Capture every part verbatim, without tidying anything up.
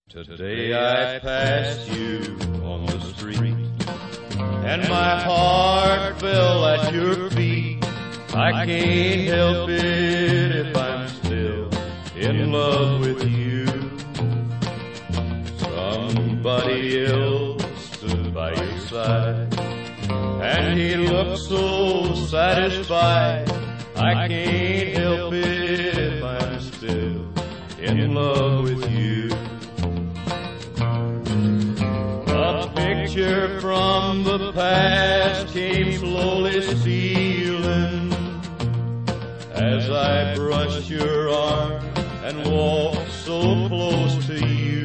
Today I passed you on the street, and my heart fell at your feet. I can't help it if I'm still in love with you. Somebody else stood by your side, and he looked so satisfied. I can't help it if I'm still in love with you. A picture from the past came slowly stealing as I brushed your arm and walked so close to you.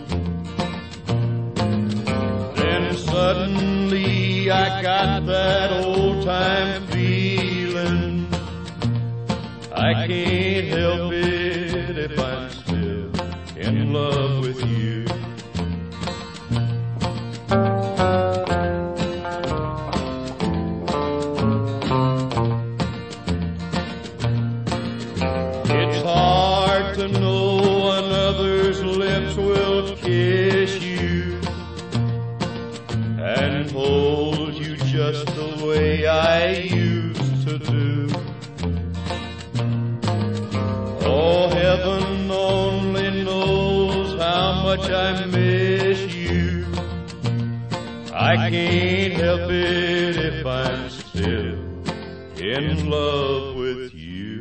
Then suddenly I got that old-time feeling. I can't help it if I'm still in love with you. It's hard to know another's lips will kiss you and hold you just the way I used to do. Oh, heaven only knows how much I miss you. I can't help it if I'm still in love with you.